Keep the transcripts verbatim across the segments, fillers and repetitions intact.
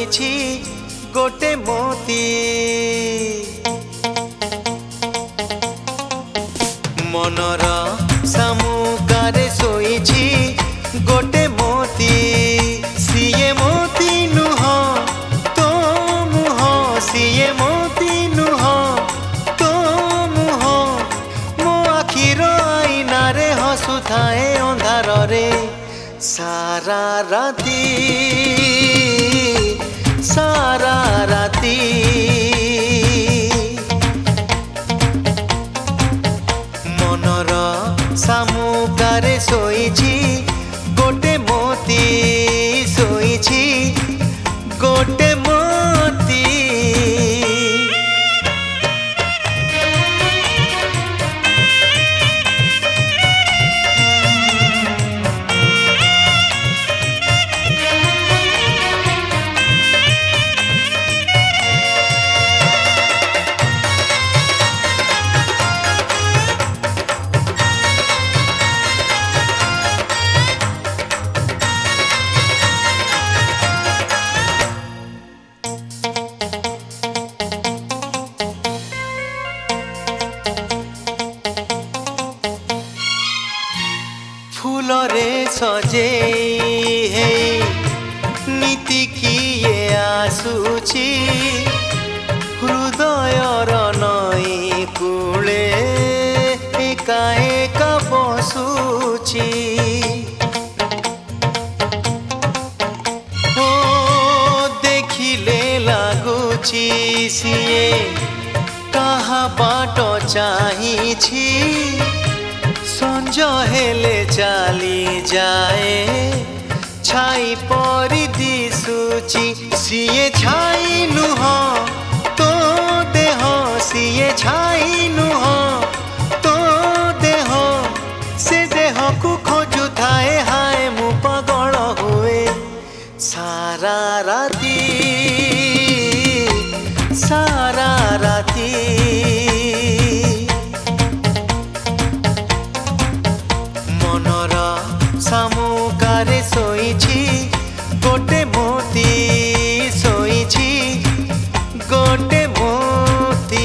ଶୋଇଛି ଗୋଟେ ମୋତି। ମନର ଶାମୁକାରେ ଶୋଇଛି ଗୋଟେ ମୋତି। ସିଏ ମୋତି ନୁହଁ ତୋ ମୁହଁ, ସିଏ ମୋତି ନୁହଁ ତୋ ମୁହଁ। ମୋ ଆଖିର ଆଇନାରେ ହସୁଥାଏ ଅନ୍ଧାରରେ ସାରା ରାତି ସାରା ରାତି। ମନର ଶାମୁକାରେ ଶୋଇଛି ଗୋଟେ ମୋତି, ଶୋଇଛି ଗୋଟେ ମୋତି। फूलरे सजेई हे नीति किए आसुची। हृदयर नई कूले एका एका बसुची। ओ देखिले लागुची सिए कहा बाट चाहिछि। संज हेले चली जाए छाई परी दिशुची। सिए छाई नुह तो देह, सिए छाई नुह तो देह। से देह को खोजु थाए हाय मु पागल हुए सारा राती सारा राती। ଶାମୁକାରେ ଶୋଇଛି ଗୋଟେ ମୋତି, ଶୋଇଛି ଗୋଟେ ମୋତି।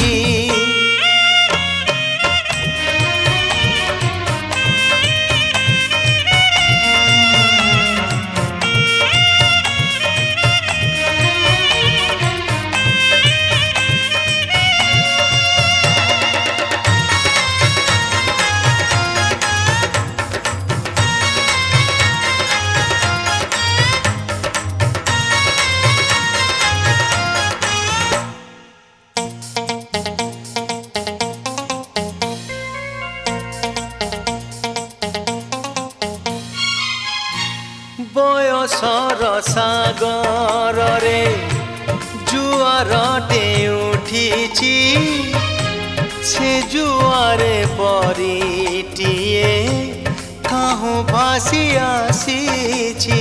बयसर सागररे जुआरटे उठिछि। से जुआरे परिटिए काहू भासी आसीछि।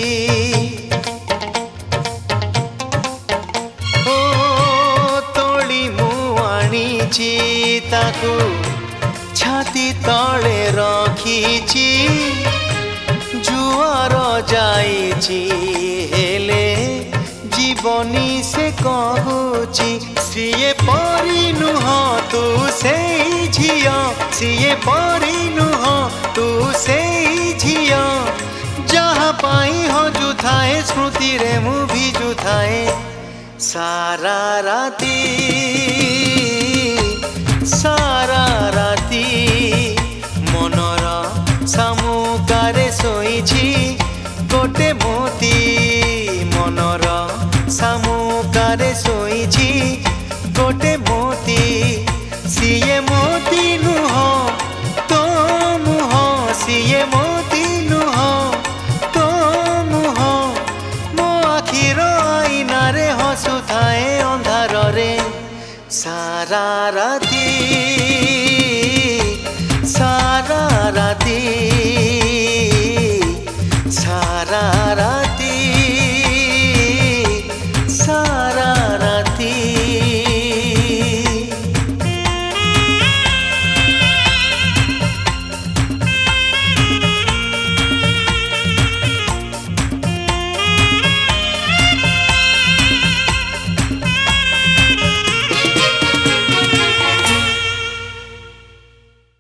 ओ तोड़ी मु आनिछि ताकू छाती तले रखिछि। जुआर जाइछि हेले जीवनी से कहूची। सिए परी नुह तू से झिया, सिए परी नुह तू से झिया। जहाँ पाई हजु थाए स्मृति रे मु भिजु थाए सारा राती सारा राती। मनर ଶାମୁକାରେ ଶୋଇଛି ଗୋଟେ ମୋତି। ମନର ଶାମୁକାରେ ଶୋଇଛି ଗୋଟେ ମୋତି। ସିଏ ମୋତି ନୁହ ତୋ ମୁହଁ, ସିଏ ମୋତି ନୁହ ତୋ ମୁହଁ। ମୋ ଆଖିର ଆଇନାରେ ହସୁଥାଏ ଅନ୍ଧାରରେ ସାରା ରାତି सारा राती।